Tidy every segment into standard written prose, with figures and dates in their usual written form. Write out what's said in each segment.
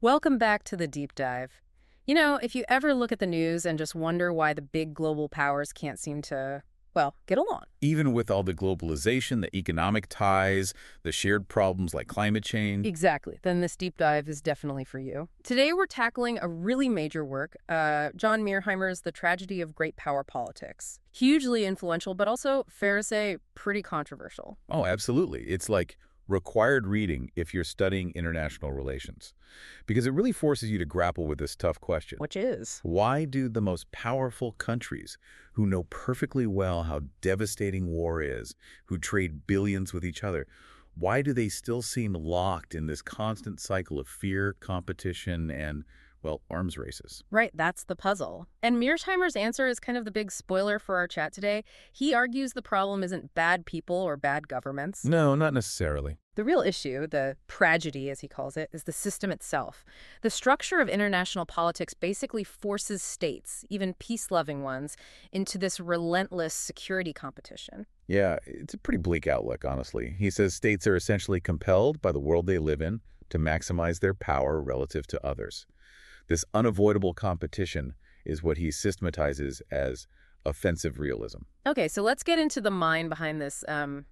Welcome back to the deep dive. If you ever look at the news and just wonder why the big global powers can't seem to, well, get along. Even with all the globalization, the economic ties, the shared problems like climate change. Exactly. Then this deep dive is definitely for you. Today we're tackling a really major work, John Mearsheimer's The Tragedy of Great Power Politics. Hugely influential, but also, fair to say, pretty controversial. Oh, absolutely. It's like required reading if you're studying international relations, because it really forces you to grapple with this tough question. Which is? Why do the most powerful countries, who know perfectly well how devastating war is, who trade billions with each other, why do they still seem locked in this constant cycle of fear, competition, and, well, arms races? Right, that's the puzzle. And Mearsheimer's answer is kind of the big spoiler for our chat today. He argues the problem isn't bad people or bad governments. No, not necessarily. The real issue, the tragedy as he calls it, is the system itself. The structure of international politics basically forces states, even peace-loving ones, into this relentless security competition. Yeah, it's a pretty bleak outlook, honestly. He says states are essentially compelled by the world they live in to maximize their power relative to others. This unavoidable competition is what he systematizes as offensive realism. Okay, so let's get into the mind behind this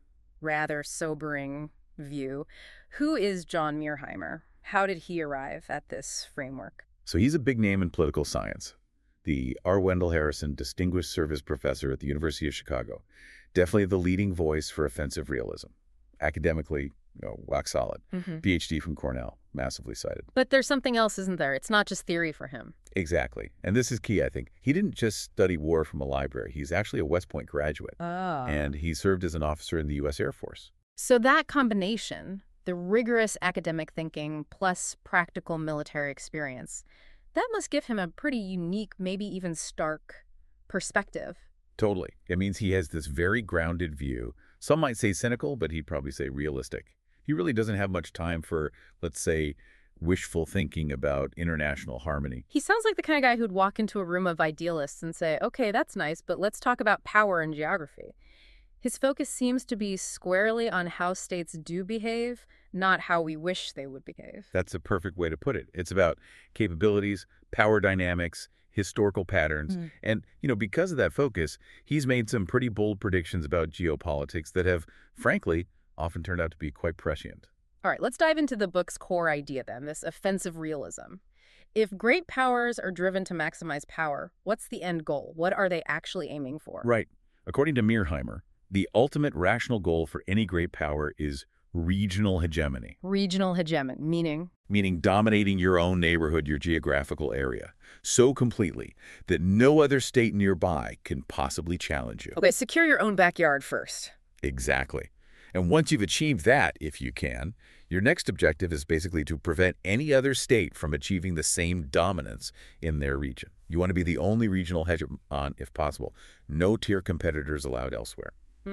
rather sobering view. Who is John Mearsheimer? How did he arrive at this framework? So he's a big name in political science, the R. Wendell Harrison Distinguished Service Professor at the University of Chicago. Definitely the leading voice for offensive realism. Academically, rock solid. PhD from Cornell, massively cited. But there's something else, isn't there? It's not just theory for him. Exactly. And this is key, I think. He didn't just study war from a library. He's actually a West Point graduate. Oh. And he served as an officer in the U.S. Air Force. So that combination, the rigorous academic thinking plus practical military experience, that must give him a pretty unique, maybe even stark perspective. Totally. It means he has this very grounded view. Some might say cynical, but he'd probably say realistic. He really doesn't have much time for, let's say, wishful thinking about international harmony. He sounds like the kind of guy who'd walk into a room of idealists and say, okay, that's nice, but let's talk about power and geography. His focus seems to be squarely on how states do behave, not how we wish they would behave. That's a perfect way to put it. It's about capabilities, power dynamics, historical patterns. And, because of that focus, he's made some pretty bold predictions about geopolitics that have, frankly, often turned out to be quite prescient. All right, let's dive into the book's core idea then, this offensive realism. If great powers are driven to maximize power, what's the end goal? What are they actually aiming for? Right. According to Mearsheimer, the ultimate rational goal for any great power is regional hegemony. Regional hegemony, meaning? Meaning dominating your own neighborhood, your geographical area, so completely that no other state nearby can possibly challenge you. Okay, secure your own backyard first. Exactly. And once you've achieved that, if you can, your next objective is basically to prevent any other state from achieving the same dominance in their region. You want to be the only regional hegemon, if possible. No tier competitors allowed elsewhere.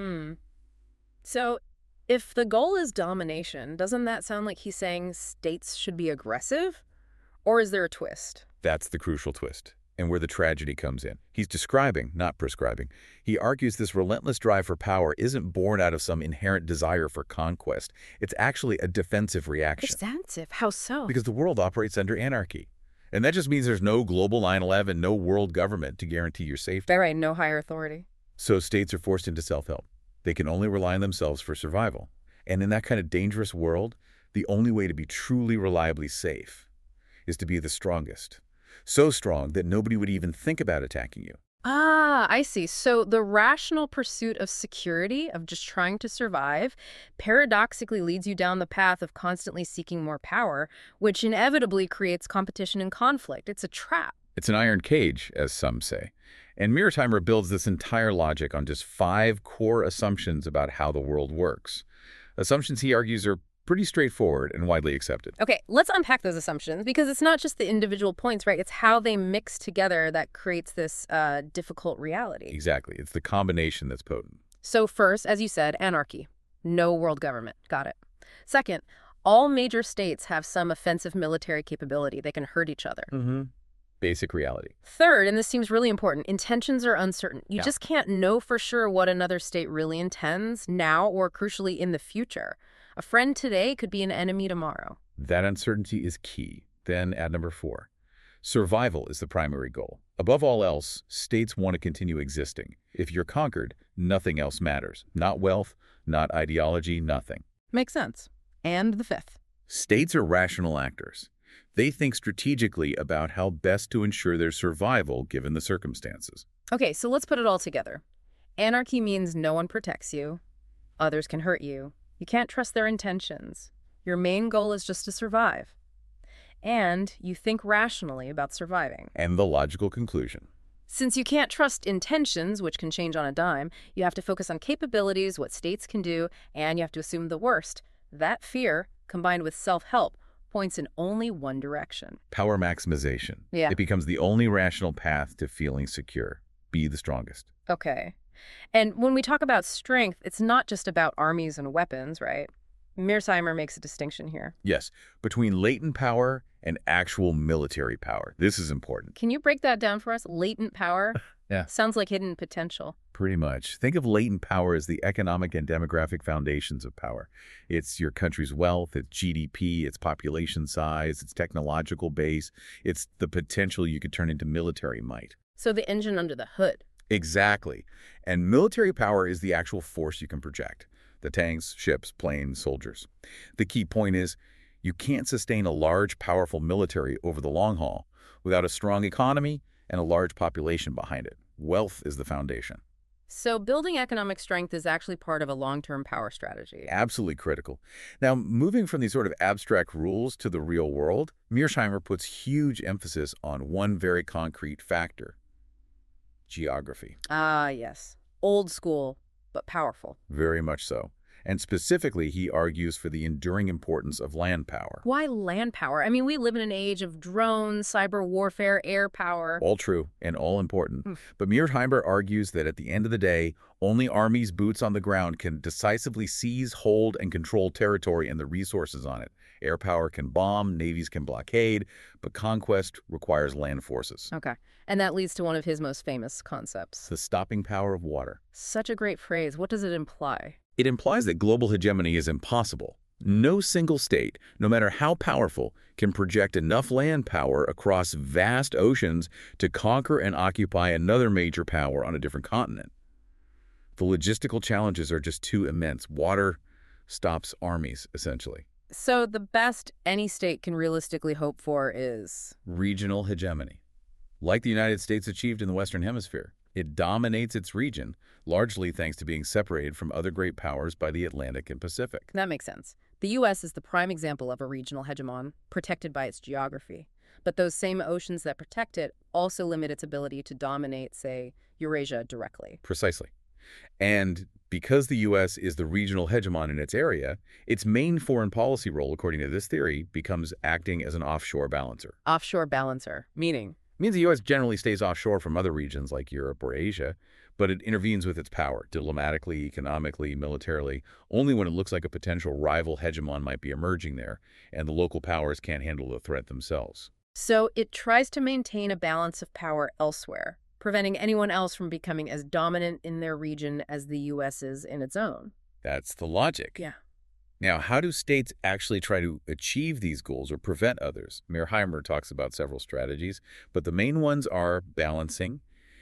So, if the goal is domination, doesn't that sound like he's saying states should be aggressive? Or is there a twist? That's the crucial twist, and where the tragedy comes in. He's describing, not prescribing. He argues this relentless drive for power isn't born out of some inherent desire for conquest. It's actually a defensive reaction. Defensive? How so? Because the world operates under anarchy. And that just means there's no global 9/11, no world government to guarantee your safety. Right, no higher authority. So states are forced into self-help. They can only rely on themselves for survival. And in that kind of dangerous world, the only way to be truly reliably safe is to be the strongest. So strong that nobody would even think about attacking you. Ah, I see. So the rational pursuit of security, of just trying to survive, paradoxically leads you down the path of constantly seeking more power, which inevitably creates competition and conflict. It's a trap. It's an iron cage, as some say. And Mearsheimer builds this entire logic on just 5 core assumptions about how the world works. Assumptions, he argues, are pretty straightforward and widely accepted. Okay, let's unpack those assumptions, because it's not just the individual points, right? It's how they mix together that creates this difficult reality. Exactly. It's the combination that's potent. So first, as you said, anarchy. No world government. Got it. Second, all major states have some offensive military capability. They can hurt each other. Basic reality. Third, and this seems really important, intentions are uncertain. You Yeah. just can't know for sure what another state really intends now or, crucially, in the future. A friend today could be an enemy tomorrow. That uncertainty is key. Then add number 4. Survival is the primary goal. Above all else, states want to continue existing. If you're conquered, nothing else matters. Not wealth, not ideology, nothing. Makes sense. And the 5th. States are rational actors. They think strategically about how best to ensure their survival given the circumstances. Okay, so let's put it all together. Anarchy means no one protects you. Others can hurt you. You can't trust their intentions. Your main goal is just to survive. And you think rationally about surviving. And the logical conclusion. Since you can't trust intentions, which can change on a dime, you have to focus on capabilities, what states can do, and you have to assume the worst. That fear, combined with self-help, points in only one direction. Power maximization. Yeah. It becomes the only rational path to feeling secure. Be the strongest. Okay. And when we talk about strength, it's not just about armies and weapons, right? Mearsheimer makes a distinction here. Yes, between latent power and actual military power. This is important. Can you break that down for us? Latent power? Yeah. Sounds like hidden potential. Pretty much. Think of latent power as the economic and demographic foundations of power. It's your country's wealth, its GDP, its population size, its technological base. It's the potential you could turn into military might. So the engine under the hood. Exactly. And military power is the actual force you can project. The tanks, ships, planes, soldiers. The key point is, you can't sustain a large, powerful military over the long haul without a strong economy and a large population behind it. Wealth is the foundation. So building economic strength is actually part of a long-term power strategy. Absolutely critical. Now, moving from these sort of abstract rules to the real world, Mearsheimer puts huge emphasis on one very concrete factor: geography. Ah, yes. Old school, but powerful. Very much so. And specifically, he argues for the enduring importance of land power. Why land power? I mean, we live in an age of drones, cyber warfare, air power. All true and all important. But Mearsheimer argues that at the end of the day, only armies' boots on the ground can decisively seize, hold, and control territory and the resources on it. Air power can bomb, navies can blockade, but conquest requires land forces. Okay. And that leads to one of his most famous concepts. The stopping power of water. Such a great phrase. What does it imply? It implies that global hegemony is impossible. No single state, no matter how powerful, can project enough land power across vast oceans to conquer and occupy another major power on a different continent. The logistical challenges are just too immense. Water stops armies, essentially. So the best any state can realistically hope for is? Regional hegemony. Like the United States achieved in the Western Hemisphere. It dominates its region, largely thanks to being separated from other great powers by the Atlantic and Pacific. That makes sense. The U.S. is the prime example of a regional hegemon, protected by its geography. But those same oceans that protect it also limit its ability to dominate, say, Eurasia directly. Precisely. And because the U.S. is the regional hegemon in its area, its main foreign policy role, according to this theory, becomes acting as an offshore balancer. Offshore balancer, meaning? Means the U.S. generally stays offshore from other regions like Europe or Asia, but it intervenes with its power, diplomatically, economically, militarily, only when it looks like a potential rival hegemon might be emerging there, and the local powers can't handle the threat themselves. So it tries to maintain a balance of power elsewhere, preventing anyone else from becoming as dominant in their region as the U.S. is in its own. That's the logic. Yeah. Now, how do states actually try to achieve these goals or prevent others? Mearsheimer talks about several strategies, but the main ones are balancing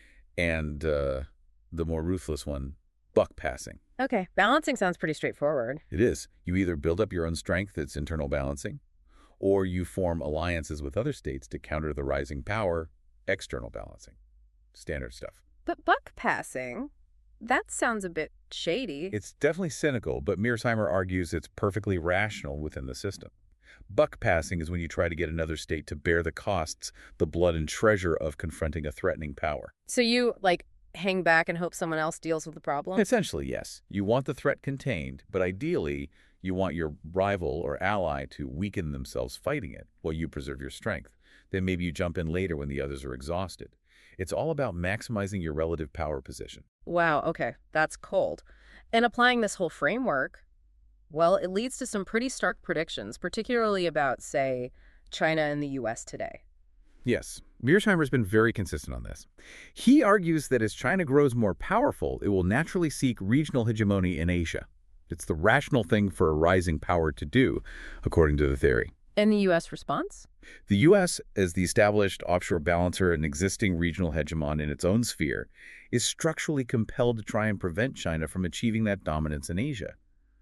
and the more ruthless one, buck passing. Okay, balancing sounds pretty straightforward. It is. You either build up your own strength, it's internal balancing, or you form alliances with other states to counter the rising power, external balancing. Standard stuff. But buck passing, that sounds a bit shady. It's definitely cynical, but Mearsheimer argues it's perfectly rational within the system. Buck passing is when you try to get another state to bear the costs, the blood and treasure of confronting a threatening power. So you, hang back and hope someone else deals with the problem? Essentially, yes. You want the threat contained, but ideally, you want your rival or ally to weaken themselves fighting it while you preserve your strength. Then maybe you jump in later when the others are exhausted. It's all about maximizing your relative power position. Wow, okay, that's cold. And applying this whole framework, well, it leads to some pretty stark predictions, particularly about, say, China and the U.S. today. Yes, Mearsheimer's been very consistent on this. He argues that as China grows more powerful, it will naturally seek regional hegemony in Asia. It's the rational thing for a rising power to do, according to the theory. And the U.S. response? The U.S., as the established offshore balancer and existing regional hegemon in its own sphere, is structurally compelled to try and prevent China from achieving that dominance in Asia.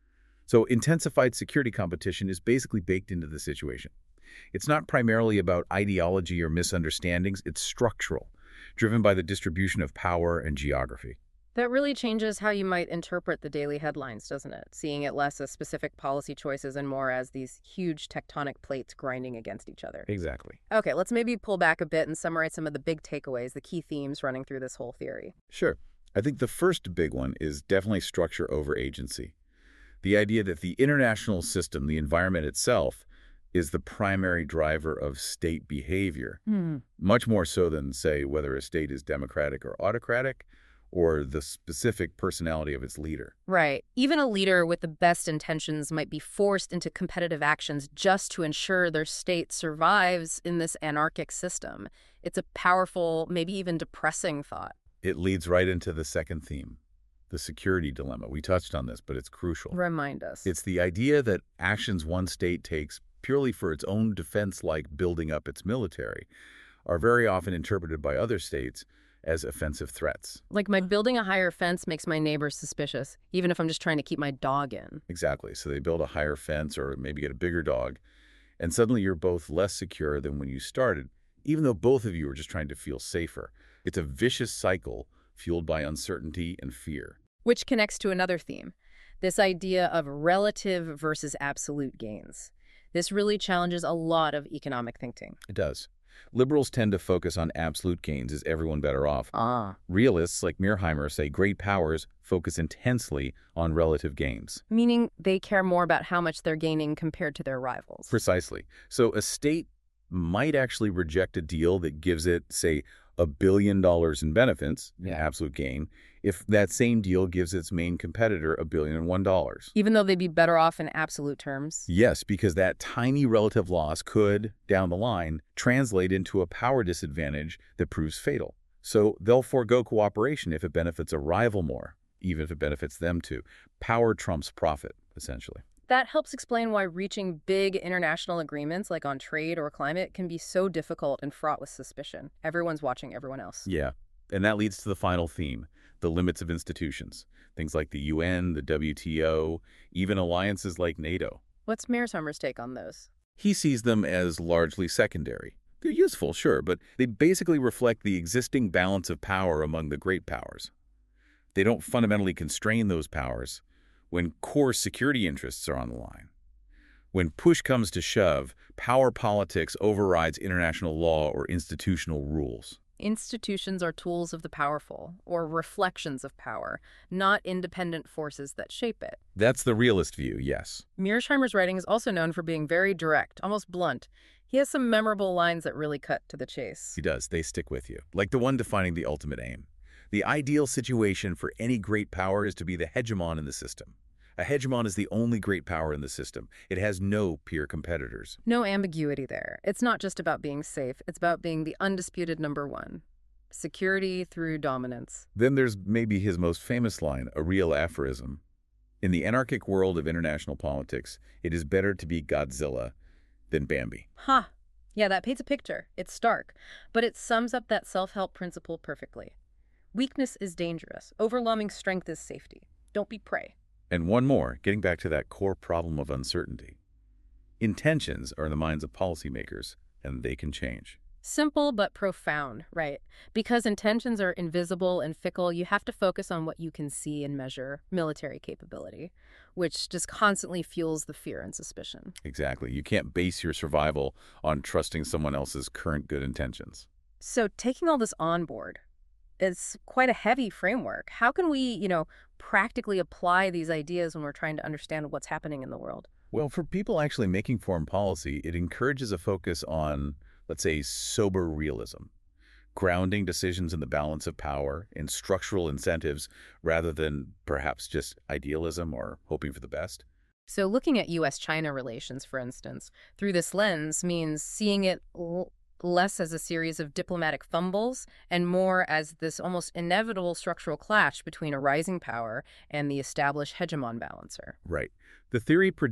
So intensified security competition is basically baked into the situation. It's not primarily about ideology or misunderstandings, it's structural, driven by the distribution of power and geography. That really changes how you might interpret the daily headlines, doesn't it? Seeing it less as specific policy choices and more as these huge tectonic plates grinding against each other. Exactly. Okay, let's maybe pull back a bit and summarize some of the big takeaways, the key themes running through this whole theory. Sure. I think the first big one is definitely structure over agency. The idea that the international system, the environment itself, is the primary driver of state behavior, much more so than, say, whether a state is democratic or autocratic, or the specific personality of its leader. Right. Even a leader with the best intentions might be forced into competitive actions just to ensure their state survives in this anarchic system. It's a powerful, maybe even depressing thought. It leads right into the second theme, the security dilemma. We touched on this, but it's crucial. Remind us. It's the idea that actions one state takes purely for its own defense, like building up its military, are very often interpreted by other states as offensive threats. Like my building a higher fence makes my neighbors suspicious, even if I'm just trying to keep my dog in. Exactly. So they build a higher fence or maybe get a bigger dog, and suddenly you're both less secure than when you started, even though both of you are just trying to feel safer. It's a vicious cycle fueled by uncertainty and fear. Which connects to another theme, this idea of relative versus absolute gains. This really challenges a lot of economic thinking. It does. Liberals tend to focus on absolute gains. Is everyone better off? Realists like Mearsheimer say great powers focus intensely on relative gains. Meaning they care more about how much they're gaining compared to their rivals. Precisely. So a state might actually reject a deal that gives it, say, $1 billion in benefits, an absolute gain, if that same deal gives its main competitor $1,001,001. Even though they'd be better off in absolute terms? Yes, because that tiny relative loss could, down the line, translate into a power disadvantage that proves fatal. So they'll forego cooperation if it benefits a rival more, even if it benefits them too. Power trumps profit, essentially. That helps explain why reaching big international agreements like on trade or climate can be so difficult and fraught with suspicion. Everyone's watching everyone else. Yeah, and that leads to the final theme, the limits of institutions. Things like the UN, the WTO, even alliances like NATO. What's Mearsheimer's take on those? He sees them as largely secondary. They're useful, sure, but they basically reflect the existing balance of power among the great powers. They don't fundamentally constrain those powers when core security interests are on the line. When push comes to shove, power politics overrides international law or institutional rules. Institutions are tools of the powerful, or reflections of power, not independent forces that shape it. That's the realist view, yes. Mearsheimer's writing is also known for being very direct, almost blunt. He has some memorable lines that really cut to the chase. He does. They stick with you. Like the one defining the ultimate aim. The ideal situation for any great power is to be the hegemon in the system. A hegemon is the only great power in the system. It has no peer competitors. No ambiguity there. It's not just about being safe. It's about being the undisputed number one. Security through dominance. Then there's maybe his most famous line, a real aphorism. In the anarchic world of international politics, it is better to be Godzilla than Bambi. Huh. Yeah, that paints a picture. It's stark. But it sums up that self-help principle perfectly. Weakness is dangerous. Overwhelming strength is safety. Don't be prey. And one more, getting back to that core problem of uncertainty. Intentions are in the minds of policymakers, and they can change. Simple but profound, right? Because intentions are invisible and fickle, you have to focus on what you can see and measure, military capability, which just constantly fuels the fear and suspicion. Exactly. You can't base your survival on trusting someone else's current good intentions. So taking all this on board, it's quite a heavy framework. How can we, practically apply these ideas when we're trying to understand what's happening in the world? Well, for people actually making foreign policy, it encourages a focus on, let's say, sober realism, grounding decisions in the balance of power and structural incentives rather than perhaps just idealism or hoping for the best. So looking at U.S.-China relations, for instance, through this lens means seeing it less as a series of diplomatic fumbles and more as this almost inevitable structural clash between a rising power and the established hegemon balancer. Right. The theory predicts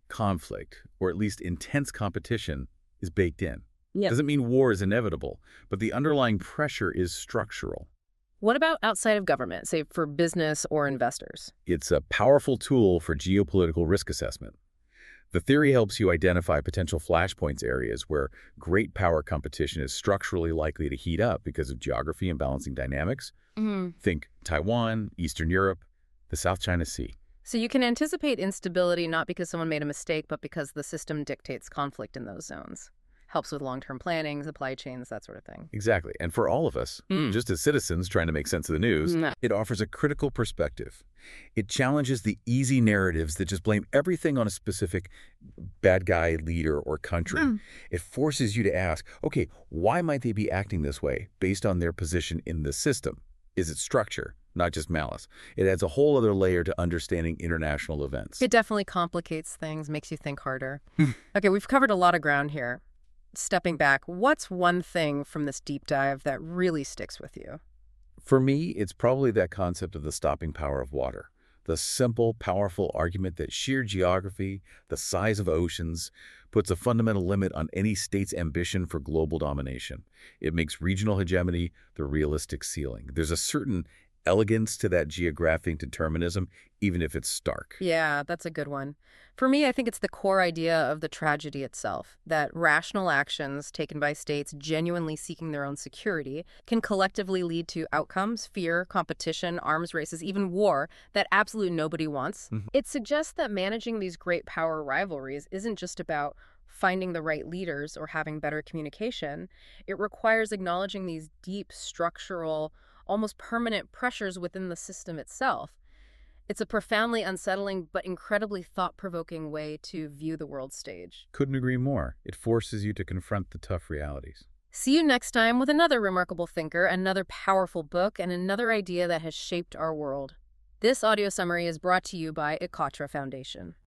Conflict, or at least intense competition, is baked in. Yeah. Doesn't mean war is inevitable, but the underlying pressure is structural. What about outside of government, say for business or investors? It's a powerful tool for geopolitical risk assessment. The theory helps you identify potential flashpoints areas where great power competition is structurally likely to heat up because of geography and balancing dynamics. Think Taiwan, Eastern Europe, the South China Sea. So you can anticipate instability not because someone made a mistake, but because the system dictates conflict in those zones. Helps with long-term planning, supply chains, that sort of thing. Exactly. And for all of us, just as citizens trying to make sense of the news, it offers a critical perspective. It challenges the easy narratives that just blame everything on a specific bad guy, leader, or country. It forces you to ask, okay, why might they be acting this way based on their position in the system? Is it structure, not just malice? It adds a whole other layer to understanding international events. It definitely complicates things, makes you think harder. Okay, we've covered a lot of ground here. Stepping back, what's one thing from this deep dive that really sticks with you? For me, it's probably that concept of the stopping power of water. The simple, powerful argument that sheer geography, the size of oceans, puts a fundamental limit on any state's ambition for global domination. It makes regional hegemony the realistic ceiling. There's a certain elegance to that geographic determinism, even if it's stark. Yeah, that's a good one. For me, I think it's the core idea of the tragedy itself, that rational actions taken by states genuinely seeking their own security can collectively lead to outcomes, fear, competition, arms races, even war, that absolutely nobody wants. It suggests that managing these great power rivalries isn't just about finding the right leaders or having better communication. It requires acknowledging these deep structural, almost permanent pressures within the system itself. It's a profoundly unsettling but incredibly thought-provoking way to view the world stage. Couldn't agree more. It forces you to confront the tough realities. See you next time with another remarkable thinker, another powerful book, and another idea that has shaped our world. This audio summary is brought to you by Ikatra Foundation.